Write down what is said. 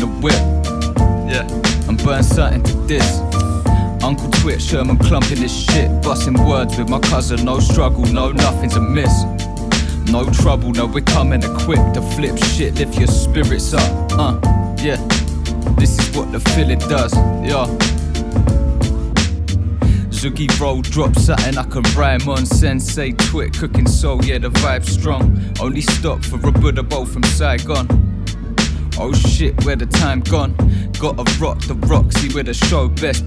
whip. Yeah, and burn something to this. Uncle Twit, Sherman clumping this shit. Busting words with my cousin, no struggle, no nothing's amiss. No trouble, no, we're coming equipped to flip shit, lift your spirits up. Yeah, this is what the feeling does, yeah. Zoogie roll, drop something I can rhyme on. Sensei Twit, cooking soul, yeah, the vibe's strong. Only stop for a Buddha bowl from Saigon. Oh shit, where the time gone? Gotta rock the Roxy with a show best.